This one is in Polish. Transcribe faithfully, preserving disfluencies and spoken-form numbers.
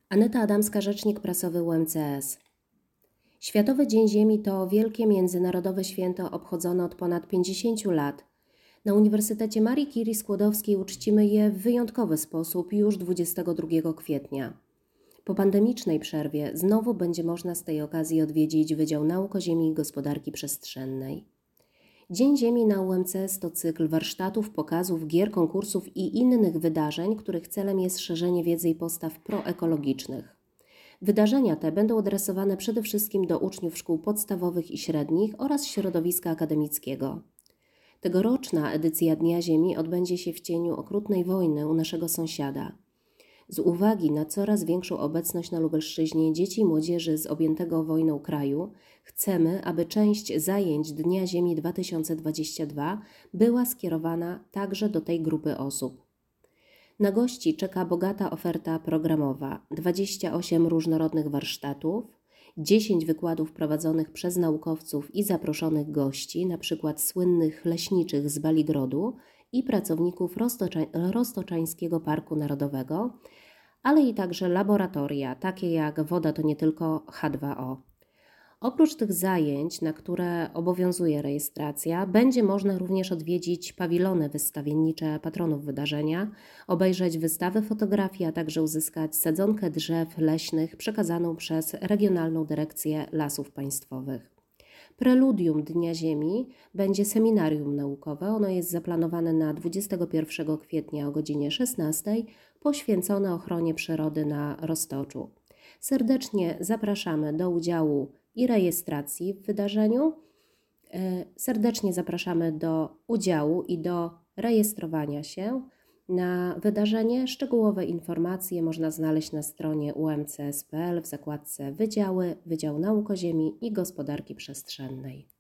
Aneta Adamska, rzecznik prasowy U M C S. Światowy Dzień Ziemi to wielkie międzynarodowe święto obchodzone od ponad pięćdziesięciu lat. Na Uniwersytecie Marii Curie Skłodowskiej uczcimy je w wyjątkowy sposób już dwudziestego drugiego kwietnia. Po pandemicznej przerwie znowu będzie można z tej okazji odwiedzić Wydział Nauk o Ziemi i Gospodarki Przestrzennej. Dzień Ziemi na U M C S to cykl warsztatów, pokazów, gier, konkursów i innych wydarzeń, których celem jest szerzenie wiedzy i postaw proekologicznych. Wydarzenia te będą adresowane przede wszystkim do uczniów szkół podstawowych i średnich oraz środowiska akademickiego. Tegoroczna edycja Dnia Ziemi odbędzie się w cieniu okrutnej wojny u naszego sąsiada. Z uwagi na coraz większą obecność na Lubelszczyźnie dzieci i młodzieży z objętego wojną kraju, chcemy, aby część zajęć Dnia Ziemi dwa tysiące dwudziestego drugiego była skierowana także do tej grupy osób. Na gości czeka bogata oferta programowa, dwadzieścia osiem różnorodnych warsztatów, dziesięć wykładów prowadzonych przez naukowców i zaproszonych gości, np. słynnych leśniczych z Baligrodu i pracowników Roztocza- Roztoczańskiego Parku Narodowego, ale i także laboratoria, takie jak woda to nie tylko H dwa O. Oprócz tych zajęć, na które obowiązuje rejestracja, będzie można również odwiedzić pawilony wystawiennicze patronów wydarzenia, obejrzeć wystawę fotografii, a także uzyskać sadzonkę drzew leśnych przekazaną przez Regionalną Dyrekcję Lasów Państwowych. Preludium Dnia Ziemi będzie seminarium naukowe. Ono jest zaplanowane na dwudziestego pierwszego kwietnia o godzinie szesnastej, poświęcone ochronie przyrody na Roztoczu. Serdecznie zapraszamy do udziału i rejestracji w wydarzeniu. Serdecznie zapraszamy do udziału i do rejestrowania się na wydarzenie. Szczegółowe informacje można znaleźć na stronie u m c s kropka p l w zakładce Wydziały, Wydział Nauk o Ziemi i Gospodarki Przestrzennej.